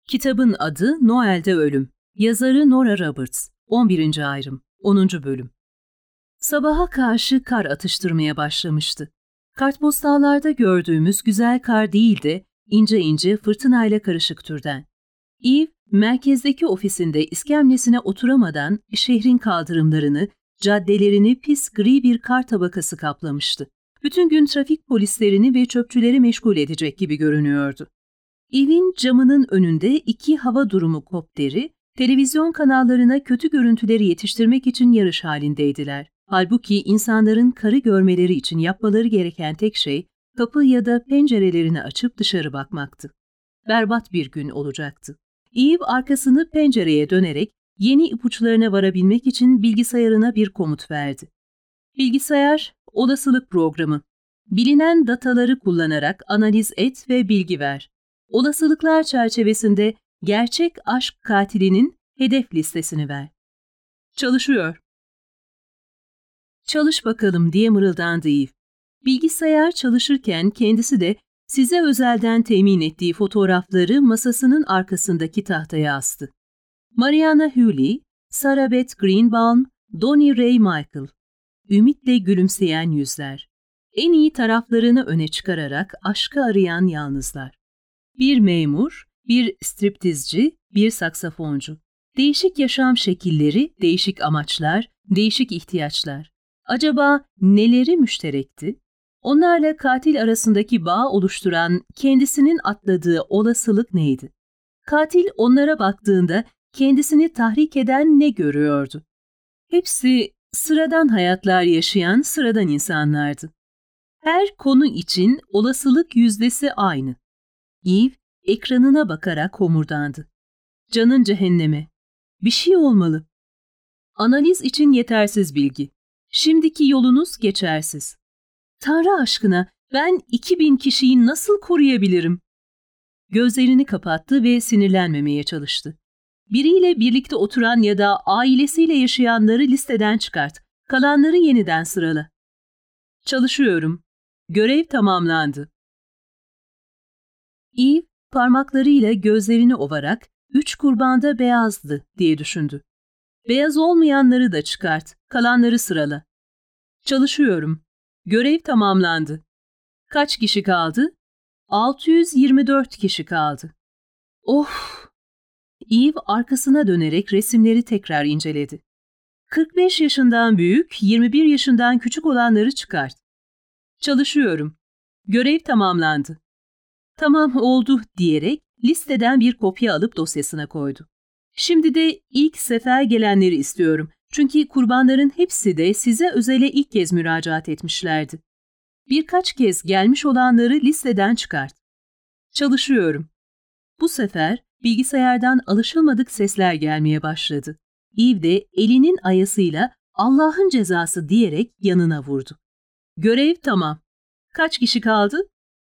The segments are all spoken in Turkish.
Kitabın adı Noel'de Ölüm. Yazarı Nora Roberts. 11. ayrım. 10. bölüm. Sabaha karşı kar atıştırmaya başlamıştı. Kartpostallarda gördüğümüz güzel kar değil de ince ince fırtınayla karışık türden. Eve, merkezdeki ofisinde iskemlesine oturamadan şehrin kaldırımlarını, caddelerini pis gri bir kar tabakası kaplamıştı. Bütün gün trafik polislerini ve çöpçüleri meşgul edecek gibi görünüyordu. Evin camının önünde 2 hava durumu kopteri, televizyon kanallarına kötü görüntüleri yetiştirmek için yarış halindeydiler. Halbuki insanların karı görmeleri için yapmaları gereken tek şey, kapı ya da pencerelerini açıp dışarı bakmaktı. Berbat bir gün olacaktı. Eve arkasını pencereye dönerek yeni ipuçlarına varabilmek için bilgisayarına bir komut verdi. Bilgisayar, olasılık programı. Bilinen dataları kullanarak analiz et ve bilgi ver. Olasılıklar çerçevesinde gerçek aşk katilinin hedef listesini ver. Çalışıyor. Çalış bakalım diye mırıldandı Eve. Bilgisayar çalışırken kendisi de size özelden temin ettiği fotoğrafları masasının arkasındaki tahtaya astı. Mariana Hewley, Sarah Beth Greenbaum, Donnie Ray Michael. Ümitle gülümseyen yüzler. En iyi taraflarını öne çıkararak aşkı arayan yalnızlar. Bir memur, bir striptizci, bir saksafoncu. Değişik yaşam şekilleri, değişik amaçlar, değişik ihtiyaçlar. Acaba neleri müşterekti? Onlarla katil arasındaki bağ oluşturan kendisinin atladığı olasılık neydi? Katil onlara baktığında kendisini tahrik eden ne görüyordu? Hepsi sıradan hayatlar yaşayan sıradan insanlardı. Her konu için olasılık yüzdesi aynı. Eve ekranına bakarak homurdandı. Canın cehenneme. Bir şey olmalı. Analiz için yetersiz bilgi. Şimdiki yolunuz geçersiz. Tanrı aşkına ben 2000 kişiyi nasıl koruyabilirim? Gözlerini kapattı ve sinirlenmemeye çalıştı. Biriyle birlikte oturan ya da ailesiyle yaşayanları listeden çıkart. Kalanları yeniden sırala. Çalışıyorum. Görev tamamlandı. Eve parmaklarıyla gözlerini ovarak 3 kurbanda beyazdı diye düşündü. Beyaz olmayanları da çıkart. Kalanları sırala. Çalışıyorum. Görev tamamlandı. Kaç kişi kaldı? 624 kişi kaldı. Of! Eve arkasına dönerek resimleri tekrar inceledi. 45 yaşından büyük, 21 yaşından küçük olanları çıkart. Çalışıyorum. Görev tamamlandı. Tamam oldu diyerek listeden bir kopya alıp dosyasına koydu. Şimdi de ilk sefer gelenleri istiyorum. Çünkü kurbanların hepsi de size özele ilk kez müracaat etmişlerdi. Birkaç kez gelmiş olanları listeden çıkart. Çalışıyorum. Bu sefer bilgisayardan alışılmadık sesler gelmeye başladı. Eve de elinin ayasıyla Allah'ın cezası diyerek yanına vurdu. Görev tamam. Kaç kişi kaldı?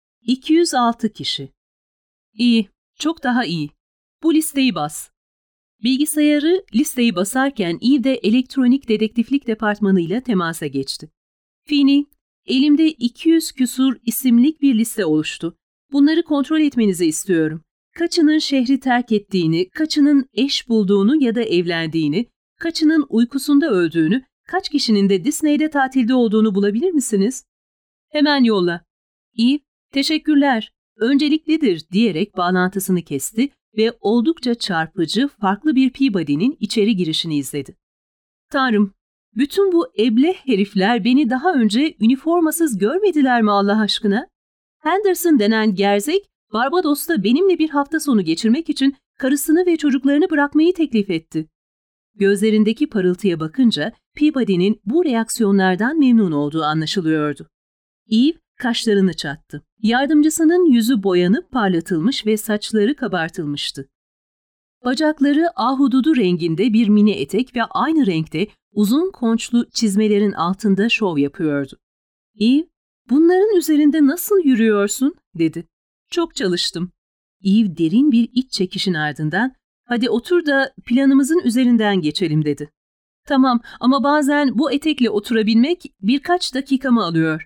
206 kişi. İyi, çok daha iyi. Bu listeyi bas. Bilgisayarı listeyi basarken Eve de elektronik dedektiflik departmanıyla temasa geçti. Fini, elimde 200 küsur isimlik bir liste oluştu. Bunları kontrol etmenizi istiyorum. Kaçının şehri terk ettiğini, kaçının eş bulduğunu ya da evlendiğini, kaçının uykusunda öldüğünü, kaç kişinin de Disney'de tatilde olduğunu bulabilir misiniz? Hemen yolla. Eve, teşekkürler, önceliklidir diyerek bağlantısını kesti ve oldukça çarpıcı farklı bir Peabody'nin içeri girişini izledi. Tanrım, bütün bu ebleh herifler beni daha önce üniformasız görmediler mi Allah aşkına? Henderson denen gerzek, Barbados'ta benimle bir hafta sonu geçirmek için karısını ve çocuklarını bırakmayı teklif etti. Gözlerindeki parıltıya bakınca Peabody'nin bu reaksiyonlardan memnun olduğu anlaşılıyordu. Eve kaşlarını çattı. Yardımcısının yüzü boyanıp parlatılmış ve saçları kabartılmıştı. Bacakları ahududu renginde bir mini etek ve aynı renkte uzun konçlu çizmelerin altında şov yapıyordu. Eve, bunların üzerinde nasıl yürüyorsun? dedi. Çok çalıştım. Eve derin bir iç çekişin ardından hadi otur da planımızın üzerinden geçelim dedi. Tamam ama bazen bu etekle oturabilmek birkaç dakikamı alıyor.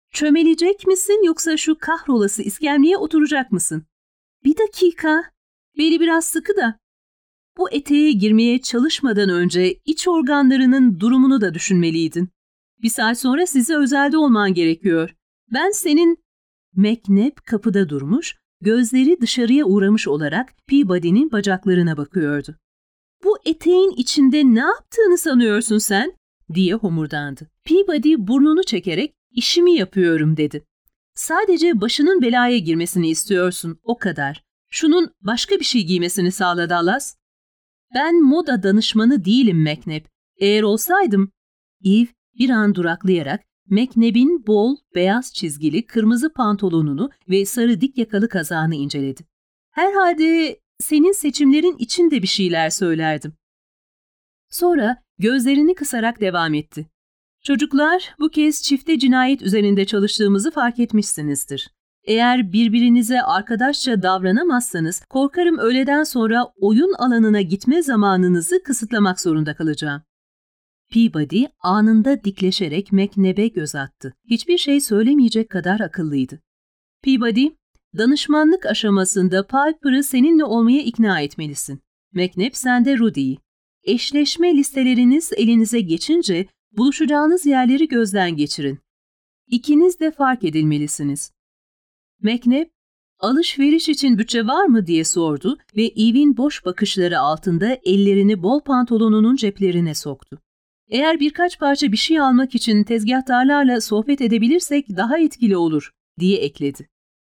Çömelecek misin yoksa şu kahrolası iskemleye oturacak mısın? Bir dakika. Beli biraz sıkı da. Bu eteğe girmeye çalışmadan önce iç organlarının durumunu da düşünmeliydin. Bir saat sonra size özelde olman gerekiyor. Ben senin... McNabb kapıda durmuş, gözleri dışarıya uğramış olarak Peabody'nin bacaklarına bakıyordu. "Bu eteğin içinde ne yaptığını sanıyorsun sen?" diye homurdandı. Peabody burnunu çekerek "İşimi yapıyorum" dedi. "Sadece başının belaya girmesini istiyorsun, o kadar. Şunun başka bir şey giymesini sağla Dallas." "Ben moda danışmanı değilim McNabb. Eğer olsaydım..." Eve bir an duraklayarak McNabb'in bol, beyaz çizgili kırmızı pantolonunu ve sarı dik yakalı kazağını inceledi. "Herhalde senin seçimlerin için de bir şeyler söylerdim." Sonra gözlerini kısarak devam etti. "Çocuklar, bu kez çifte cinayet üzerinde çalıştığımızı fark etmişsinizdir. Eğer birbirinize arkadaşça davranamazsanız korkarım öğleden sonra oyun alanına gitme zamanınızı kısıtlamak zorunda kalacağım." Peabody anında dikleşerek McNabb'e göz attı. Hiçbir şey söylemeyecek kadar akıllıydı. "Peabody, danışmanlık aşamasında Piper'ı seninle olmaya ikna etmelisin. McNabb, sen de Rudy'yi. Eşleşme listeleriniz elinize geçince buluşacağınız yerleri gözden geçirin. İkiniz de fark edilmelisiniz." McNabb, "Alışveriş için bütçe var mı?" diye sordu ve Eve'in boş bakışları altında ellerini bol pantolonunun ceplerine soktu. "Eğer birkaç parça bir şey almak için tezgahtarlarla sohbet edebilirsek daha etkili olur," diye ekledi.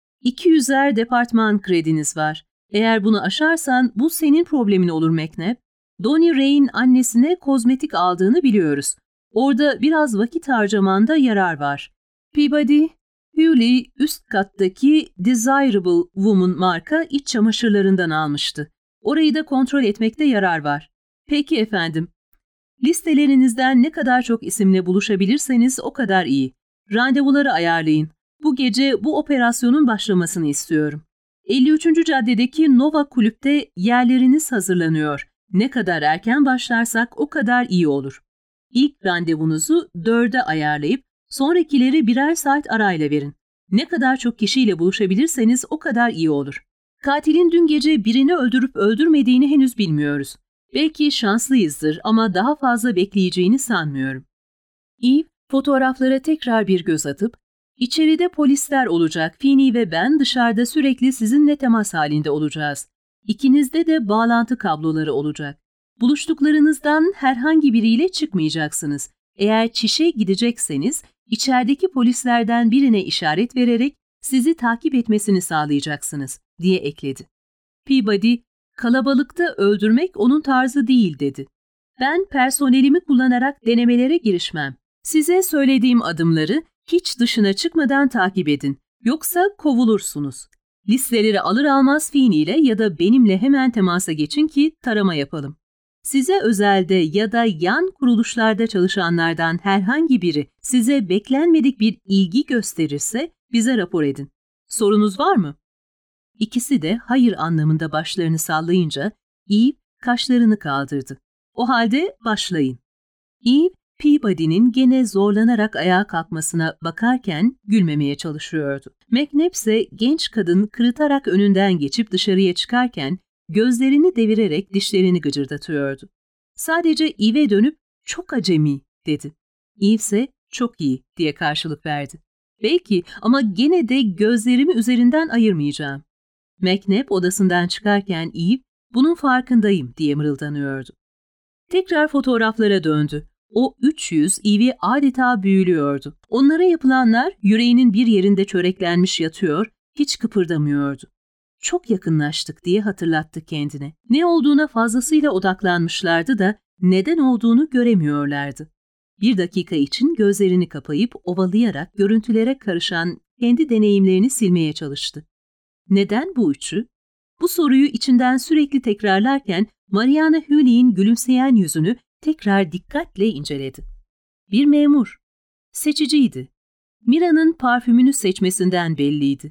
"200'er departman krediniz var. Eğer bunu aşarsan bu senin problemin olur McNabb. Donnie Ray'in annesine kozmetik aldığını biliyoruz. Orada biraz vakit harcamanda yarar var." Peabody, Hewley üst kattaki Desirable Woman marka iç çamaşırlarından almıştı. "Orayı da kontrol etmekte yarar var." "Peki efendim. Listelerinizden ne kadar çok isimle buluşabilirseniz o kadar iyi. Randevuları ayarlayın. Bu gece bu operasyonun başlamasını istiyorum. 53. caddedeki Nova Kulüp'te yerleriniz hazırlanıyor. Ne kadar erken başlarsak o kadar iyi olur. İlk randevunuzu 4'e ayarlayıp sonrakileri birer saat arayla verin. Ne kadar çok kişiyle buluşabilirseniz o kadar iyi olur. Katilin dün gece birini öldürüp öldürmediğini henüz bilmiyoruz. Belki şanslıyızdır ama daha fazla bekleyeceğini sanmıyorum." Eve fotoğraflara tekrar bir göz atıp, "İçeride polisler olacak, Feeney ve ben dışarıda sürekli sizinle temas halinde olacağız. İkinizde de bağlantı kabloları olacak. Buluştuklarınızdan herhangi biriyle çıkmayacaksınız. Eğer çişe gidecekseniz içerideki polislerden birine işaret vererek sizi takip etmesini sağlayacaksınız," diye ekledi. Peabody, "Kalabalıkta öldürmek onun tarzı değil," dedi. "Ben personelimi kullanarak denemelere girişmem. Size söylediğim adımları hiç dışına çıkmadan takip edin. Yoksa kovulursunuz. Listeleri alır almaz Feeney ile ya da benimle hemen temasa geçin ki tarama yapalım. Size özelde ya da yan kuruluşlarda çalışanlardan herhangi biri size beklenmedik bir ilgi gösterirse bize rapor edin. Sorunuz var mı?" İkisi de hayır anlamında başlarını sallayınca Eve kaşlarını kaldırdı. "O halde başlayın." Eve, Peabody'nin gene zorlanarak ayağa kalkmasına bakarken gülmemeye çalışıyordu. McNabb ise genç kadın kırıtarak önünden geçip dışarıya çıkarken gözlerini devirerek dişlerini gıcırdatıyordu. Sadece Eve'e dönüp "Çok acemi," dedi. Eve ise "Çok iyi," diye karşılık verdi. "Belki ama gene de gözlerimi üzerinden ayırmayacağım." McNabb odasından çıkarken Eve, "Bunun farkındayım," diye mırıldanıyordu. Tekrar fotoğraflara döndü. O 300 Eve'i adeta büyülüyordu. Onlara yapılanlar yüreğinin bir yerinde çöreklenmiş yatıyor, hiç kıpırdamıyordu. "Çok yakınlaştık," diye hatırlattı kendine. Ne olduğuna fazlasıyla odaklanmışlardı da neden olduğunu göremiyorlardı. Bir dakika için gözlerini kapayıp ovalayarak görüntülere karışan kendi deneyimlerini silmeye çalıştı. Neden bu üçü? Bu soruyu içinden sürekli tekrarlarken Mariana Hewley'in gülümseyen yüzünü tekrar dikkatle inceledi. Bir memur. Seçiciydi. Mira'nın parfümünü seçmesinden belliydi.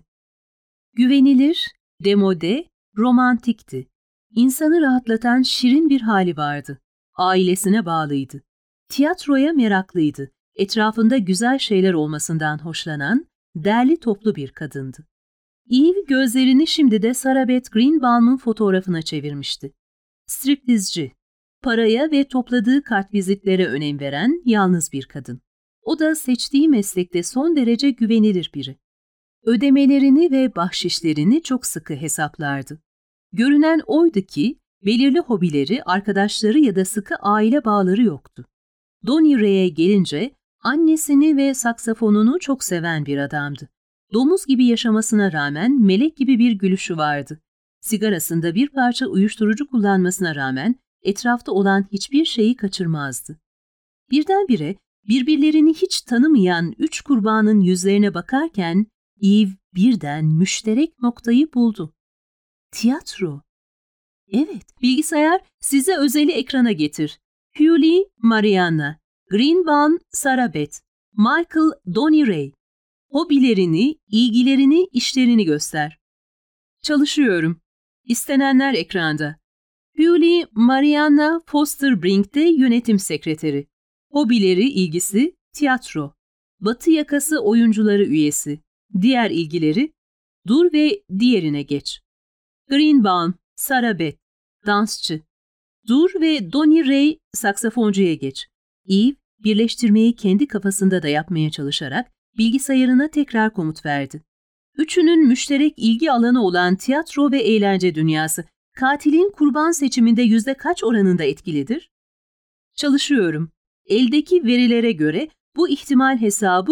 Güvenilir, demode, romantikti. İnsanı rahatlatan şirin bir hali vardı. Ailesine bağlıydı. Tiyatroya meraklıydı. Etrafında güzel şeyler olmasından hoşlanan, derli toplu bir kadındı. Eve gözlerini şimdi de Sarah Beth Greenbaum'un fotoğrafına çevirmişti. Striptizci, paraya ve topladığı kartvizitlere önem veren yalnız bir kadın. O da seçtiği meslekte son derece güvenilir biri. Ödemelerini ve bahşişlerini çok sıkı hesaplardı. Görünen oydu ki belirli hobileri, arkadaşları ya da sıkı aile bağları yoktu. Donnie Ray'e gelince annesini ve saksafonunu çok seven bir adamdı. Domuz gibi yaşamasına rağmen melek gibi bir gülüşü vardı. Sigarasında bir parça uyuşturucu kullanmasına rağmen etrafta olan hiçbir şeyi kaçırmazdı. Birdenbire birbirlerini hiç tanımayan 3 kurbanın yüzlerine bakarken Eve birden müşterek noktayı buldu. Tiyatro. Evet, bilgisayar size özeli ekrana getir. Hughley, Mariana, Greenbaum, Sarah Beth, Michael, Donnie Ray. Hobilerini, ilgilerini, işlerini göster. Çalışıyorum. İstenenler ekranda. Hughley, Mariana Foster Brink'te yönetim sekreteri. Hobileri, ilgisi, tiyatro. Batı yakası oyuncuları üyesi. Diğer ilgileri, dur ve diğerine geç. Greenbaum, Sarah Beth, dansçı. Dur ve Donnie Ray, saksafoncuya geç. Eve, birleştirmeyi kendi kafasında da yapmaya çalışarak bilgisayarına tekrar komut verdi. Üçünün müşterek ilgi alanı olan tiyatro ve eğlence dünyası, katilin kurban seçiminde kaç oranında etkilidir? Çalışıyorum. Eldeki verilere göre bu ihtimal hesabı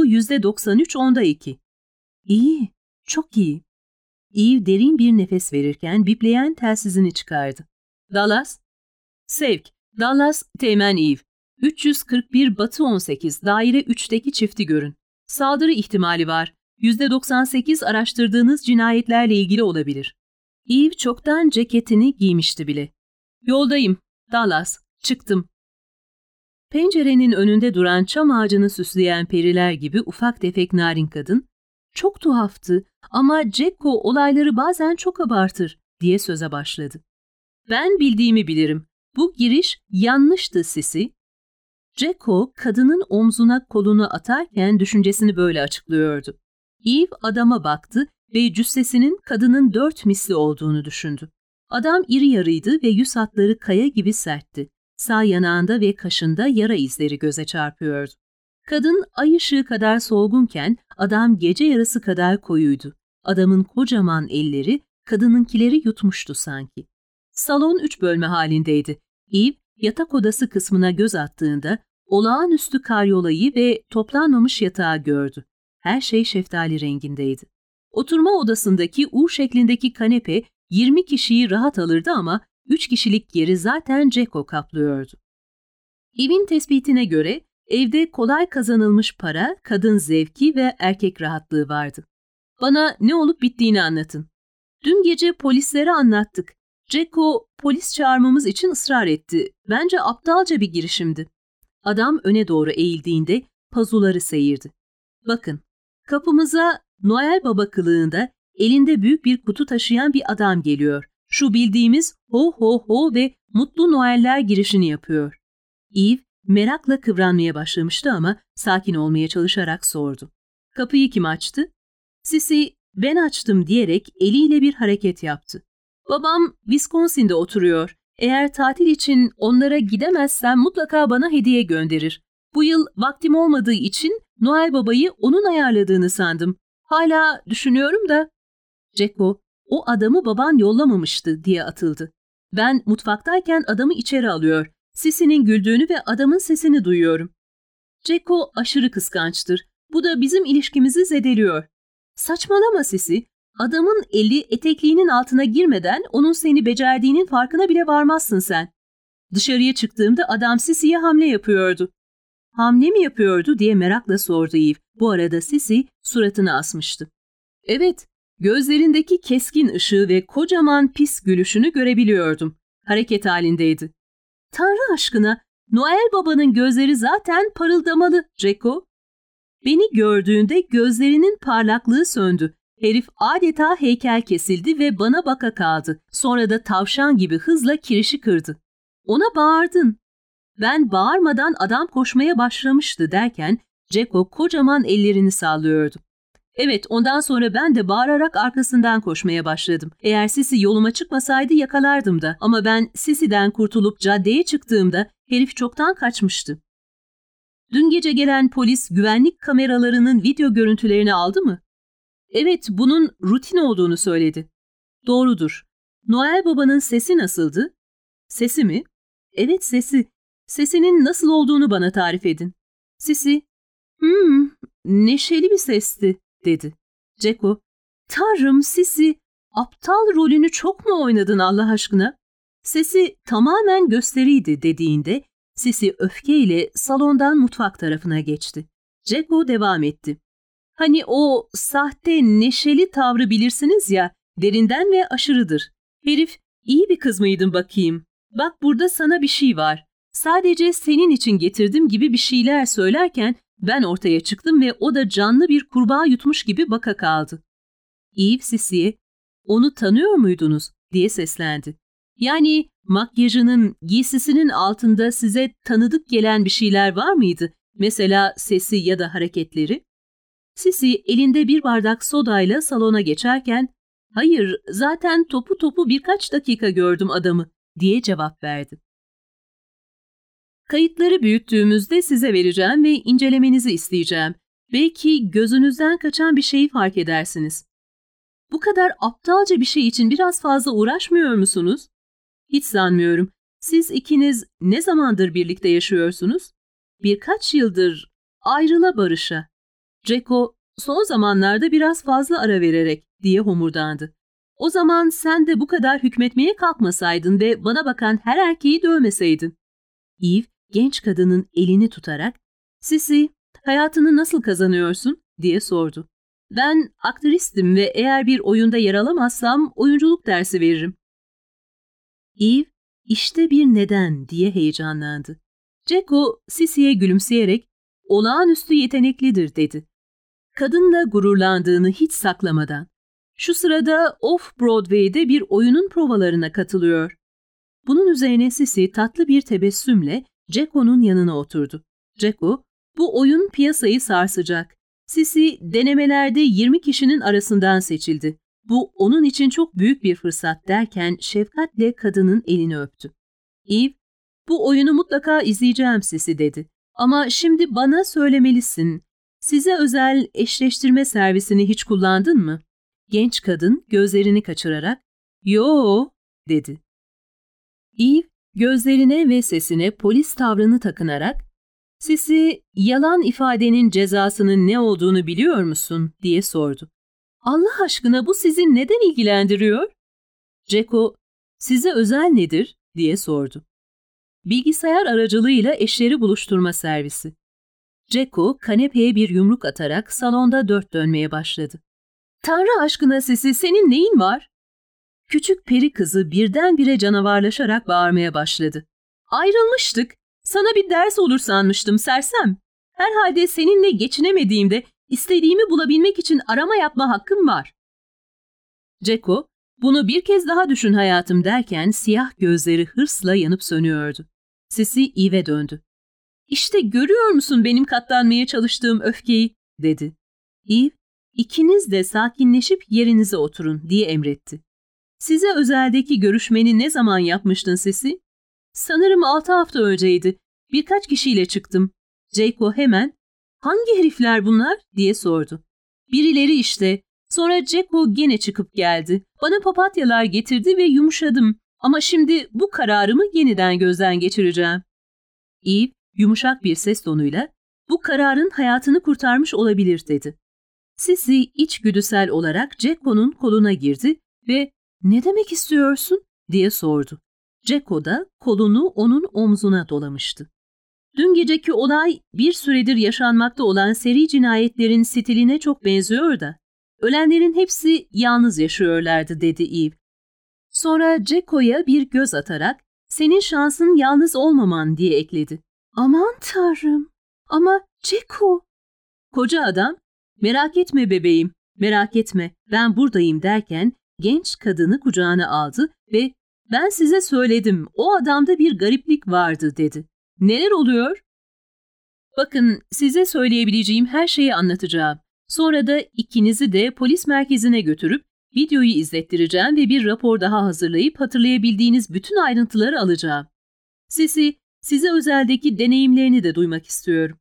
%93.2. İyi, çok iyi. Eve derin bir nefes verirken bipleyen telsizini çıkardı. Dallas? Sevk, Dallas, Teğmen Eve. 341 Batı 18, daire 3'teki çifti görün. Saldırı ihtimali var. %98 araştırdığınız cinayetlerle ilgili olabilir. Eve çoktan ceketini giymişti bile. Yoldayım. Dallas, çıktım. Pencerenin önünde duran çam ağacını süsleyen periler gibi ufak tefek narin kadın, çok tuhaftı ama Jekko olayları bazen çok abartır diye söze başladı. Ben bildiğimi bilirim. Bu giriş yanlıştı Sisi. Jekko kadının omzuna kolunu atarken düşüncesini böyle açıklıyordu. Eve adama baktı ve cüssesinin kadının 4 misli olduğunu düşündü. Adam iri yarıydı ve yüz hatları kaya gibi sertti. Sağ yanağında ve kaşında yara izleri göze çarpıyordu. Kadın ay ışığı kadar solgunken adam gece yarısı kadar koyuydu. Adamın kocaman elleri kadınınkileri yutmuştu sanki. Salon 3 bölme halindeydi. Eve yatak odası kısmına göz attığında olağanüstü karyolayı ve toplanmamış yatağı gördü. Her şey şeftali rengindeydi. Oturma odasındaki U şeklindeki kanepe 20 kişiyi rahat alırdı ama 3 kişilik yeri zaten Jekko kaplıyordu. Eve'in tespitine göre evde kolay kazanılmış para, kadın zevki ve erkek rahatlığı vardı. Bana ne olup bittiğini anlatın. Dün gece polislere anlattık. Jekko polis çağırmamız için ısrar etti. Bence aptalca bir girişimdi. Adam öne doğru eğildiğinde pazuları seyirdi. Bakın, kapımıza Noel Baba kılığında elinde büyük bir kutu taşıyan bir adam geliyor. Şu bildiğimiz ho ho ho ve mutlu Noeller girişini yapıyor. Eve merakla kıvranmaya başlamıştı ama sakin olmaya çalışarak sordu. Kapıyı kim açtı? Sisi, ben açtım diyerek eliyle bir hareket yaptı. Babam Wisconsin'de oturuyor. Eğer tatil için onlara gidemezsem mutlaka bana hediye gönderir. Bu yıl vaktim olmadığı için Noel Baba'yı onun ayarladığını sandım. Hala düşünüyorum da. Jekko, o adamı baban yollamamıştı diye atıldı. Ben mutfaktayken adamı içeri alıyor. Sisi'nin güldüğünü ve adamın sesini duyuyorum. Jekko aşırı kıskançtır. Bu da bizim ilişkimizi zedeliyor. Saçmalama Sisi. Adamın eli etekliğinin altına girmeden onun seni becerdiğinin farkına bile varmazsın sen. Dışarıya çıktığımda adam Sisi'ye hamle yapıyordu. Hamle mi yapıyordu diye merakla sordu Eve. Bu arada Sisi suratını asmıştı. Evet, gözlerindeki keskin ışığı ve kocaman pis gülüşünü görebiliyordum. Hareket halindeydi. Tanrı aşkına, Noel Baba'nın gözleri zaten parıldamalı, Jekko. Beni gördüğünde gözlerinin parlaklığı söndü. Herif adeta heykel kesildi ve bana baka kaldı. Sonra da tavşan gibi hızla kirişi kırdı. Ona bağırdın. Ben bağırmadan adam koşmaya başlamıştı derken Jekko kocaman ellerini sallıyordu. Evet, ondan sonra ben de bağırarak arkasından koşmaya başladım. Eğer Sisi yoluma çıkmasaydı yakalardım da, ama ben Sisi'den kurtulup caddeye çıktığımda herif çoktan kaçmıştı. Dün gece gelen polis güvenlik kameralarının video görüntülerini aldı mı? Evet, bunun rutin olduğunu söyledi. Doğrudur. Noel Baba'nın sesi nasıldı? Sesi mi? Evet, sesi. Sesinin nasıl olduğunu bana tarif edin. Sisi, neşeli bir sesti, dedi. Ceko, Tanrım Sisi, aptal rolünü çok mu oynadın Allah aşkına? Sesi tamamen gösteriydi dediğinde, Sisi öfkeyle salondan mutfak tarafına geçti. Ceko devam etti. Hani o sahte neşeli tavrı bilirsiniz ya, derinden ve aşırıdır. Herif, iyi bir kız mıydın bakayım? Bak burada sana bir şey var. Sadece senin için getirdim gibi bir şeyler söylerken ben ortaya çıktım ve o da canlı bir kurbağa yutmuş gibi baka kaldı. Eve Sisi'ye, onu tanıyor muydunuz diye seslendi. Yani makyajının, giysisinin altında size tanıdık gelen bir şeyler var mıydı? Mesela sesi ya da hareketleri? Sisi elinde bir bardak sodayla salona geçerken, "Hayır, zaten topu topu birkaç dakika gördüm adamı," diye cevap verdi. Kayıtları büyüttüğümüzde size vereceğim ve incelemenizi isteyeceğim. Belki gözünüzden kaçan bir şeyi fark edersiniz. Bu kadar aptalca bir şey için biraz fazla uğraşmıyor musunuz? Hiç sanmıyorum. Siz ikiniz ne zamandır birlikte yaşıyorsunuz? Birkaç yıldır, ayrıla barışa. Ceko, son zamanlarda biraz fazla ara vererek diye homurdandı. O zaman sen de bu kadar hükmetmeye kalkmasaydın ve bana bakan her erkeği dövmeseydin. Eve, genç kadının elini tutarak, "Sisi, hayatını nasıl kazanıyorsun?" diye sordu. "Ben aktristim ve eğer bir oyunda yer alamazsam oyunculuk dersi veririm." Eve, "İşte bir neden," diye heyecanlandı. Ceko, Sisi'ye gülümseyerek, "Olağanüstü yeteneklidir," dedi. Kadınla gururlandığını hiç saklamadan. Şu sırada Off-Broadway'de bir oyunun provalarına katılıyor. Bunun üzerine Sisi tatlı bir tebessümle Ceko'nun yanına oturdu. Ceko, "Bu oyun piyasayı sarsacak. Sisi denemelerde 20 kişinin arasından seçildi. Bu onun için çok büyük bir fırsat," derken şefkatle kadının elini öptü. Eve, "Bu oyunu mutlaka izleyeceğim Sisi," dedi. "Ama şimdi bana söylemelisin. Size özel eşleştirme servisini hiç kullandın mı?" Genç kadın gözlerini kaçırarak, "Yo," dedi. Eve, gözlerine ve sesine polis tavrını takınarak, "Sisi, yalan ifadenin cezasının ne olduğunu biliyor musun?" diye sordu. "Allah aşkına bu sizi neden ilgilendiriyor?" Ceko, "Size özel nedir?" diye sordu. "Bilgisayar aracılığıyla eşleri buluşturma servisi." Ceko kanepeye bir yumruk atarak salonda dört dönmeye başladı. "Tanrı aşkına Sisi, senin neyin var?" Küçük peri kızı birdenbire canavarlaşarak bağırmaya başladı. "Ayrılmıştık. Sana bir ders olur sanmıştım sersem. Herhalde seninle geçinemediğimde istediğimi bulabilmek için arama yapma hakkım var." Ceko, "Bunu bir kez daha düşün hayatım," derken siyah gözleri hırsla yanıp sönüyordu. Sisi Eve'e döndü. "İşte görüyor musun benim katlanmaya çalıştığım öfkeyi?" dedi. Eve, "İkiniz de sakinleşip yerinize oturun," diye emretti. "Size özeldeki görüşmeni ne zaman yapmıştın Sisi?" "Sanırım 6 hafta önceydi. Birkaç kişiyle çıktım." Ceko hemen, "Hangi herifler bunlar?" diye sordu. "Birileri işte." Sonra Ceko gene çıkıp geldi. Bana papatyalar getirdi ve yumuşadım. Ama şimdi bu kararımı yeniden gözden geçireceğim. Eve yumuşak bir ses tonuyla, "Bu kararın hayatını kurtarmış olabilir," dedi. Sisi içgüdüsel olarak Ceko'nun koluna girdi ve "Ne demek istiyorsun?" diye sordu. Ceko da kolunu onun omzuna dolamıştı. "Dün geceki olay bir süredir yaşanmakta olan seri cinayetlerin stiline çok benziyor da. Ölenlerin hepsi yalnız yaşıyorlardı," dedi Eve. Sonra Ceko'ya bir göz atarak, "Senin şansın yalnız olmaman," diye ekledi. "Aman Tanrım, ama Ceko." Koca adam, "Merak etme bebeğim, merak etme, ben buradayım," derken genç kadını kucağına aldı ve "Ben size söyledim, o adamda bir gariplik vardı," dedi. "Neler oluyor?" "Bakın, size söyleyebileceğim her şeyi anlatacağım. Sonra da ikinizi de polis merkezine götürüp videoyu izlettireceğim ve bir rapor daha hazırlayıp hatırlayabildiğiniz bütün ayrıntıları alacağım. Sissy, size özeldeki deneyimlerini de duymak istiyorum.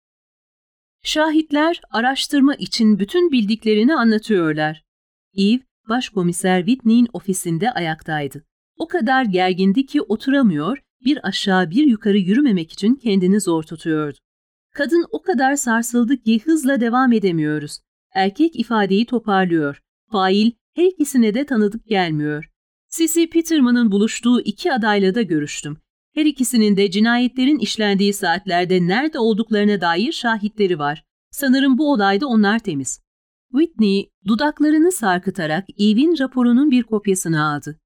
Şahitler araştırma için bütün bildiklerini anlatıyorlar. Eve, Başkomiser Whitney'in ofisinde ayaktaydı. O kadar gergindi ki oturamıyor, bir aşağı bir yukarı yürümemek için kendini zor tutuyordu. Kadın o kadar sarsıldı ki hızla devam edemiyoruz. Erkek ifadeyi toparlıyor. Fail her ikisine de tanıdık gelmiyor. Sissy Peterman'ın buluştuğu iki adayla da görüştüm. Her ikisinin de cinayetlerin işlendiği saatlerde nerede olduklarına dair şahitleri var. Sanırım bu olayda onlar temiz. Whitney dudaklarını sarkıtarak Eve'in raporunun bir kopyasını aldı.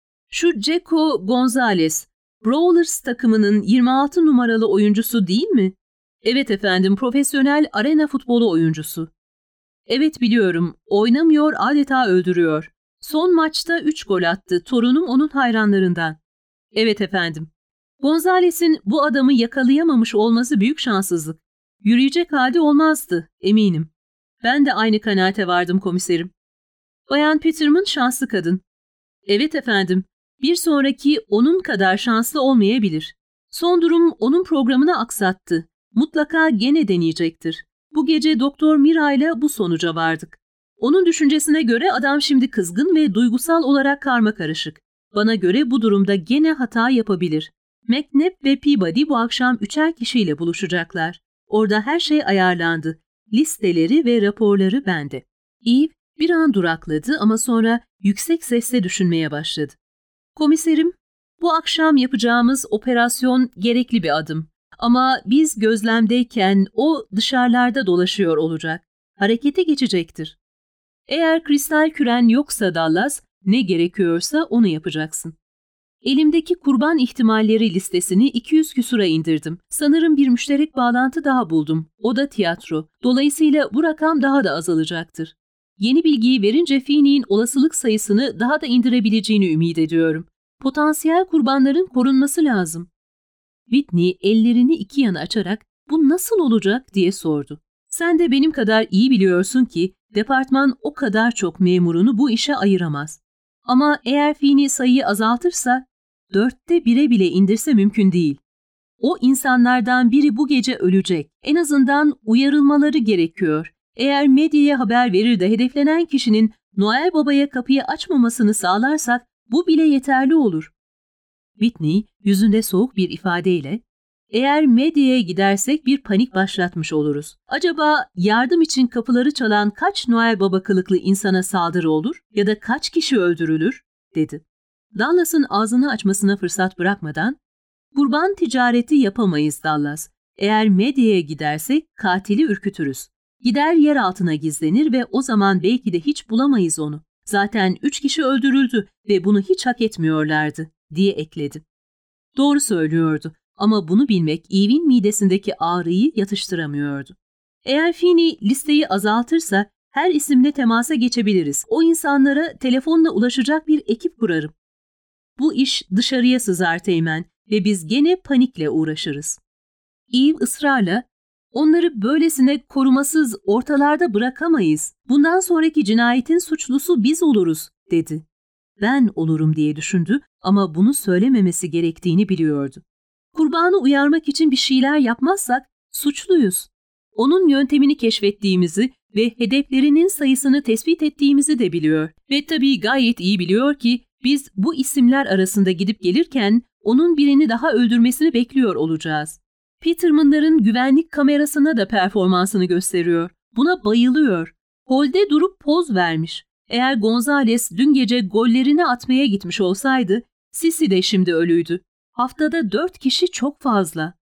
Şu Ceco Gonzalez, Brawlers takımının 26 numaralı oyuncusu değil mi? Evet efendim, profesyonel arena futbolu oyuncusu. Evet biliyorum, oynamıyor, adeta öldürüyor. Son maçta 3 gol attı, torunum onun hayranlarından. Evet efendim. Gonzalez'in bu adamı yakalayamamış olması büyük şanssızlık. Yürüyecek halde olmazdı, eminim. Ben de aynı kanaate vardım komiserim. Bayan Peterman şanslı kadın. Evet efendim, bir sonraki onun kadar şanslı olmayabilir. Son durum onun programını aksattı. Mutlaka gene deneyecektir. Bu gece Doktor Mira ile bu sonuca vardık. Onun düşüncesine göre adam şimdi kızgın ve duygusal olarak karmakarışık. Bana göre bu durumda gene hata yapabilir. McNabb ve Peabody bu akşam 3'er kişiyle buluşacaklar. Orada her şey ayarlandı. Listeleri ve raporları bende. Eve bir an durakladı ama sonra yüksek sesle düşünmeye başladı. Komiserim, bu akşam yapacağımız operasyon gerekli bir adım. Ama biz gözlemdeyken o dışarılarda dolaşıyor olacak. Harekete geçecektir. Eğer kristal küren yoksa Dallas, ne gerekiyorsa onu yapacaksın. Elimdeki kurban ihtimalleri listesini 200 küsura indirdim. Sanırım bir müşterek bağlantı daha buldum. O da tiyatro. Dolayısıyla bu rakam daha da azalacaktır. Yeni bilgiyi verince Feeney'in olasılık sayısını daha da indirebileceğini ümit ediyorum. Potansiyel kurbanların korunması lazım. Whitney ellerini iki yana açarak bu nasıl olacak diye sordu. Sen de benim kadar iyi biliyorsun ki departman o kadar çok memurunu bu işe ayıramaz. Ama eğer Feeney sayıyı azaltırsa 1/4 bile indirse mümkün değil. O insanlardan biri bu gece ölecek. En azından uyarılmaları gerekiyor. Eğer medyaya haber verir de hedeflenen kişinin Noel Baba'ya kapıyı açmamasını sağlarsak bu bile yeterli olur. Whitney yüzünde soğuk bir ifadeyle, eğer medyaya gidersek bir panik başlatmış oluruz. Acaba yardım için kapıları çalan kaç Noel Baba kılıklı insana saldırı olur ya da kaç kişi öldürülür, dedi. Dallas'ın ağzını açmasına fırsat bırakmadan, kurban ticareti yapamayız Dallas. Eğer medyaya gidersek katili ürkütürüz. Gider yer altına gizlenir ve o zaman belki de hiç bulamayız onu. Zaten 3 kişi öldürüldü ve bunu hiç hak etmiyorlardı, diye ekledi. Doğru söylüyordu ama bunu bilmek Eve'in midesindeki ağrıyı yatıştıramıyordu. Eğer Feeney listeyi azaltırsa her isimle temasa geçebiliriz. O insanlara telefonla ulaşacak bir ekip kurarım. Bu iş dışarıya sızar Teğmen ve biz gene panikle uğraşırız. Eve ısrarla, onları böylesine korumasız ortalarda bırakamayız. Bundan sonraki cinayetin suçlusu biz oluruz, dedi. Ben olurum diye düşündü ama bunu söylememesi gerektiğini biliyordu. Kurbanı uyarmak için bir şeyler yapmazsak suçluyuz. Onun yöntemini keşfettiğimizi ve hedeflerinin sayısını tespit ettiğimizi de biliyor. Ve tabii gayet iyi biliyor ki biz bu isimler arasında gidip gelirken onun birini daha öldürmesini bekliyor olacağız. Peterman'ların güvenlik kamerasına da performansını gösteriyor. Buna bayılıyor. Holde durup poz vermiş. Eğer Gonzales dün gece gollerini atmaya gitmiş olsaydı, Sissy de şimdi ölüydü. Haftada 4 kişi çok fazla.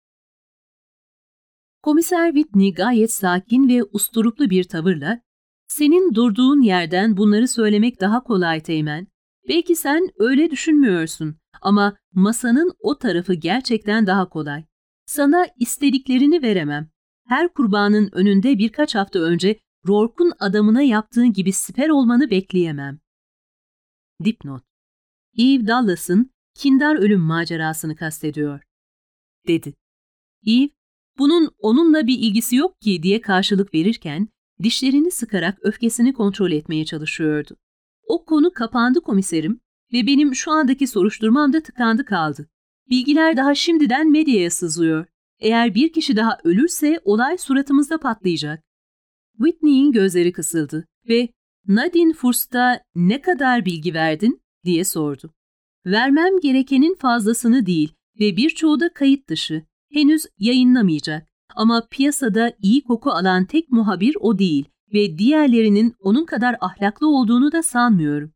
Komiser Whitney gayet sakin ve usturuplu bir tavırla, "Senin durduğun yerden bunları söylemek daha kolay Teğmen. Belki sen öyle düşünmüyorsun ama masanın o tarafı gerçekten daha kolay. Sana istediklerini veremem. Her kurbanın önünde birkaç hafta önce Rourke'un adamına yaptığın gibi siper olmanı bekleyemem." Dipnot: Eve Dallas'ın kindar ölüm macerasını kastediyor, dedi. Eve, bunun onunla bir ilgisi yok ki diye karşılık verirken Dişlerini sıkarak öfkesini kontrol etmeye çalışıyordu. O konu kapandı komiserim ve benim şu andaki soruşturmam da tıkandı kaldı. Bilgiler daha şimdiden medyaya sızıyor. Eğer bir kişi daha ölürse olay suratımızda patlayacak. Whitney'in gözleri kısıldı ve "Nadine Furst'a ne kadar bilgi verdin?" diye sordu. "Vermem gerekenin fazlasını değil ve birçoğu da kayıt dışı. Henüz yayınlamayacak. Ama piyasada iyi koku alan tek muhabir o değil ve diğerlerinin onun kadar ahlaklı olduğunu da sanmıyorum.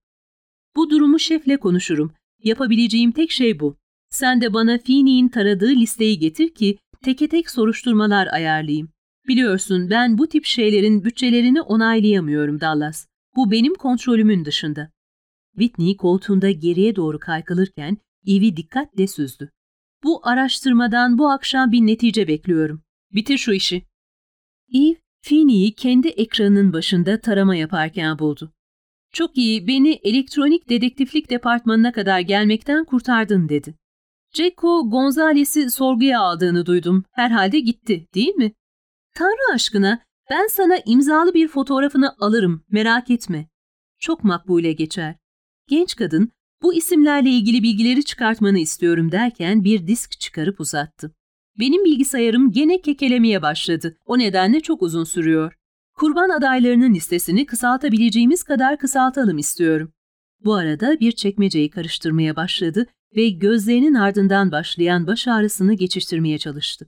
Bu durumu şefle konuşurum. Yapabileceğim tek şey bu. Sen de bana Feeney'in taradığı listeyi getir ki teke tek soruşturmalar ayarlayayım. Biliyorsun ben bu tip şeylerin bütçelerini onaylayamıyorum Dallas. Bu benim kontrolümün dışında." Whitney koltuğunda geriye doğru kaykılırken Eve'i dikkatle süzdü. "Bu araştırmadan bu akşam bir netice bekliyorum. Bitir şu işi." Eve, Feeney'i kendi ekranının başında tarama yaparken buldu. "Çok iyi, beni elektronik dedektiflik departmanına kadar gelmekten kurtardın," dedi. "Jaco Gonzalez'i sorguya aldığını duydum. Herhalde gitti, değil mi?" "Tanrı aşkına, ben sana imzalı bir fotoğrafını alırım, merak etme." "Çok makbule geçer." Genç kadın, "Bu isimlerle ilgili bilgileri çıkartmanı istiyorum," derken bir disk çıkarıp uzattı. "Benim bilgisayarım gene kekelemeye başladı. O nedenle çok uzun sürüyor. Kurban adaylarının listesini kısaltabileceğimiz kadar kısaltalım istiyorum." Bu arada bir çekmeceyi karıştırmaya başladı ve gözlerinin ardından başlayan baş ağrısını geçiştirmeye çalıştı.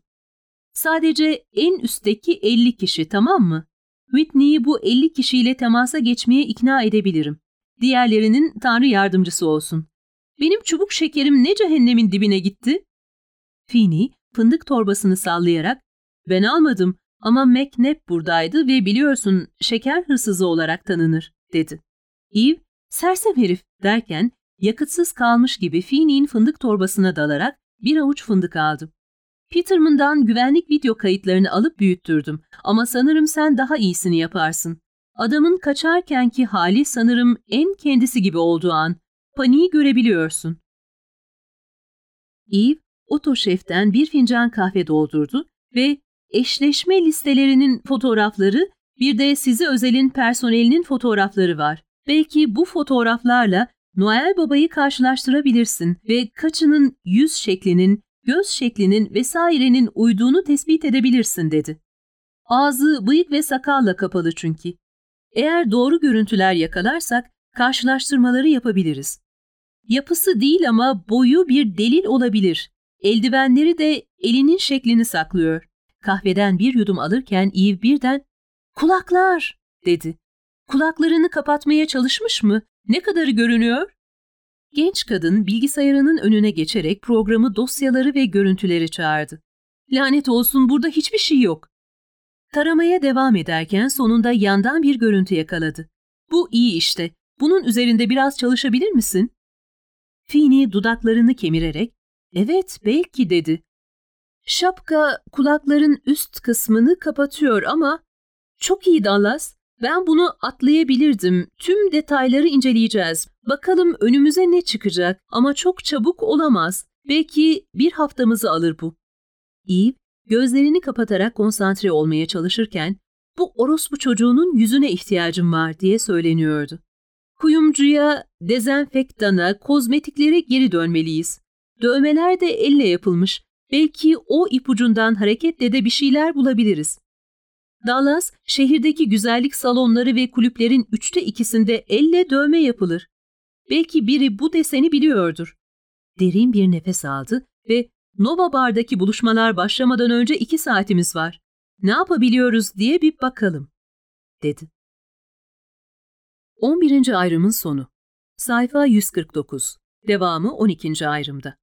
"Sadece en üstteki 50 kişi, tamam mı? Whitney'i bu 50 kişiyle temasa geçmeye ikna edebilirim. Diğerlerinin Tanrı yardımcısı olsun. Benim çubuk şekerim ne cehennemin dibine gitti?" Feeney fındık torbasını sallayarak "Ben almadım ama McNabb buradaydı ve biliyorsun şeker hırsızı olarak tanınır," dedi. Eve, "Sersem herif," derken yakıtsız kalmış gibi Feeney'in fındık torbasına dalarak bir avuç fındık aldı. "Peterman'dan güvenlik video kayıtlarını alıp büyüttürdüm ama sanırım sen daha iyisini yaparsın. Adamın kaçarkenki hali sanırım en kendisi gibi olduğu an. Paniği görebiliyorsun." Eve, otoşeften bir fincan kahve doldurdu ve "Eşleşme listelerinin fotoğrafları, bir de size özelin personelinin fotoğrafları var. Belki bu fotoğraflarla Noel Baba'yı karşılaştırabilirsin ve kaçının yüz şeklinin, göz şeklinin vesairenin uyduğunu tespit edebilirsin," dedi. "Ağzı, bıyık ve sakalla kapalı çünkü. Eğer doğru görüntüler yakalarsak karşılaştırmaları yapabiliriz. Yapısı değil ama boyu bir delil olabilir. Eldivenleri de elinin şeklini saklıyor." Kahveden bir yudum alırken Eve birden "Kulaklar," dedi. "Kulaklarını kapatmaya çalışmış mı? Ne kadarı görünüyor?" Genç kadın bilgisayarının önüne geçerek programı, dosyaları ve görüntüleri çağırdı. "Lanet olsun, burada hiçbir şey yok." Taramaya devam ederken sonunda yandan bir görüntü yakaladı. "Bu iyi işte. Bunun üzerinde biraz çalışabilir misin?" Feeney dudaklarını kemirerek "Evet, belki," dedi. "Şapka kulakların üst kısmını kapatıyor ama..." "Çok iyi Dallas. Ben bunu atlayabilirdim. Tüm detayları inceleyeceğiz. Bakalım önümüze ne çıkacak ama çok çabuk olamaz. Belki bir haftamızı alır bu." Eve gözlerini kapatarak konsantre olmaya çalışırken "Bu orospu çocuğunun yüzüne ihtiyacım var," diye söyleniyordu. "Kuyumcuya, dezenfektana, kozmetiklere geri dönmeliyiz. Dövmeler de elle yapılmış. Belki o ipucundan hareketle de bir şeyler bulabiliriz. Dallas, şehirdeki güzellik salonları ve kulüplerin 2/3'ünde elle dövme yapılır. Belki biri bu deseni biliyordur." Derin bir nefes aldı ve "Nova Bar'daki buluşmalar başlamadan önce 2 saatimiz var. Ne yapabiliyoruz diye bir bakalım," dedi. 11. ayrımın sonu. Sayfa 149. Devamı 12. ayrımda.